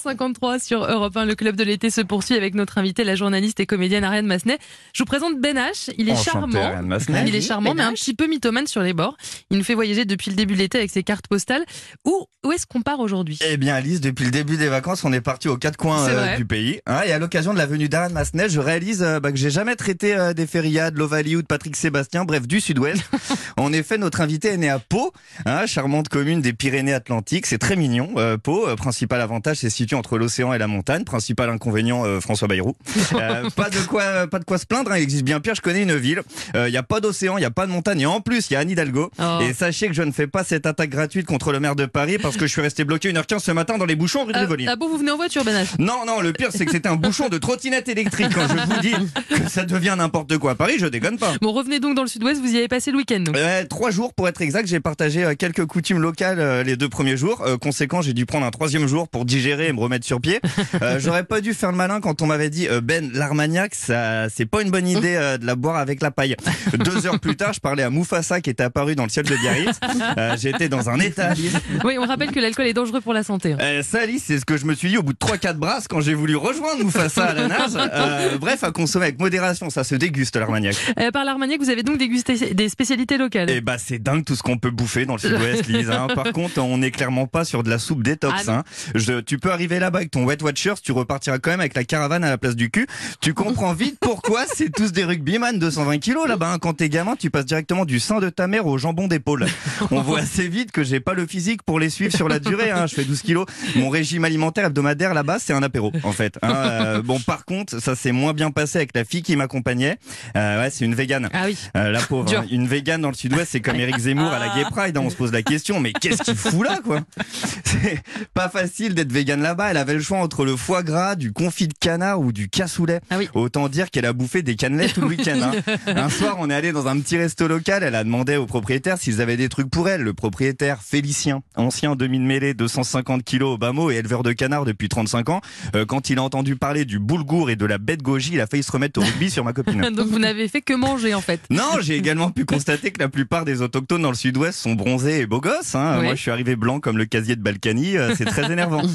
8h53 sur Europe 1. Le club de l'été se poursuit avec notre invitée, la journaliste et comédienne Ariane Massenet. Je vous présente Ben H. Il est charmant. Il est charmant, mais un petit peu mythomane sur les bords. Il nous fait voyager depuis le début de l'été avec ses cartes postales. Où est-ce qu'on part aujourd'hui ? Eh bien, Alice, depuis le début des vacances, on est parti aux quatre coins du pays. Et à l'occasion de la venue d'Ariane Massenet, je réalise que j'ai jamais traité des Feria, de l'Ovalie ou de Patrick Sébastien, bref, du Sud-Ouest. En effet, notre invité est né à Pau, charmante commune des Pyrénées-Atlantiques. C'est très mignon. Pau, principal avantage, c'est situé entre l'océan et la montagne. Principal inconvénient, François Bayrou. Pas de quoi se plaindre. Il existe bien pire. Je connais une ville. Il y a pas d'océan, il y a pas de montagne, et en plus, il y a Anne Hidalgo. Et sachez que je ne fais pas cette attaque gratuite contre le maire de Paris parce que je suis resté bloqué 1h15 ce matin dans les bouchons rue de Rivoli. Ah bon, vous venez en voiture, Ben H ? Non, le pire, c'est que c'était un bouchon de trottinette électrique. Quand je vous dis que ça devient n'importe quoi à Paris, je déconne pas. Bon, revenez donc dans le Sud-Ouest. Vous y avez passé le week-end. 3 jours pour être exact. J'ai partagé quelques coutumes locales les 2 premiers jours. Conséquent, j'ai dû prendre un 3e jour pour digérer et me remettre sur pied. J'aurais pas dû faire le malin quand on m'avait dit Ben, l'Armagnac, ça, c'est pas une bonne idée de la boire avec la paille. 2 heures plus tard, je parlais à Mufasa qui était apparu dans le ciel de Biarritz. J'étais dans un état, Alice. Oui, on rappelle que l'alcool est dangereux pour la santé. Ça, Alice, c'est ce que je me suis dit au bout de 3-4 brasses quand j'ai voulu rejoindre Mufasa à la nage. Bref, à consommer avec modération, ça se déguste l'Armagnac. Par l'Armagnac, vous avez donc dégusté des spécialités locales. Eh bah, c'est dingue tout ce qu'on peut bouffer dans le Sud-Ouest, Lise. Par contre, on n'est clairement pas sur de la soupe détox. Tu peux arriver là-bas avec ton Wet Watchers, tu repartiras quand même avec la caravane à la place du cul. Tu comprends vite pourquoi c'est tous des rugbyman 220 kilos là-bas. Quand t'es gamin, tu passes directement du sein de ta mère au jambon d'épaule. On voit assez vite que j'ai pas le physique pour les suivre sur la durée. Je fais 12 kilos. Mon régime alimentaire hebdomadaire là-bas, c'est un apéro en fait. Bon, par contre, ça s'est moins bien passé avec la fille qui m'accompagnait. C'est une végane. Ah oui. La pauvre. Une végane dans le Sud-Ouest, c'est comme Éric Zemmour à la Gay Pride. On se pose la question, mais qu'est-ce qu'il fout là, quoi ? C'est pas facile d'être végane là-bas. Elle avait le choix entre le foie gras, du confit de canard ou du cassoulet. Autant dire qu'elle a bouffé des cannelés tout le week-end. Un soir, on est allé dans un petit resto local. Elle a demandé au propriétaire s'ils avaient des trucs pour elle. Le propriétaire, Félicien, ancien demi-de-mêlée, 250 kilos au bas mot et éleveur de canards depuis 35 ans. Quand il a entendu parler du boulgour et de la bête goji, il a failli se remettre au rugby sur ma copine. Donc vous n'avez fait que manger en fait. Non, j'ai également pu constater que la plupart des autochtones dans le Sud-Ouest sont bronzés et beaux gosses. Moi, je suis arrivé blanc comme le casier de Balkany. C'est très énervant.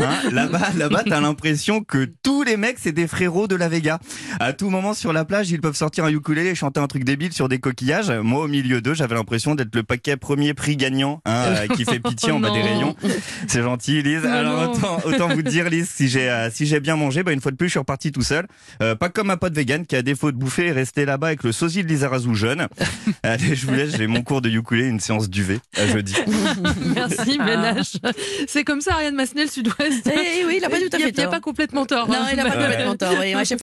Là-bas, t'as l'impression que tous les mecs, c'est des frérots de la Vega. À tout moment sur la plage, ils peuvent sortir un ukulélé et chanter un truc débile sur des coquillages. Moi, au milieu d'eux, j'avais l'impression d'être le paquet premier prix gagnant qui fait pitié en bas des rayons. C'est gentil, Lise. Alors, autant vous dire, Lise, si j'ai bien mangé, une fois de plus, je suis reparti tout seul. Pas comme ma pote végane qui, à défaut de bouffer, est restée là-bas avec le sosie de Lizarazu jeune. Allez, je vous laisse, j'ai mon cours de ukulélé, une séance duvet à jeudi. Merci, Ben H. C'est comme ça, Ariane Massenet, le Sud-Ouest. Oui, il n'a pas tout à fait tort. Il n'y a pas complètement tort. Non, il n'a pas complètement tort. Oui.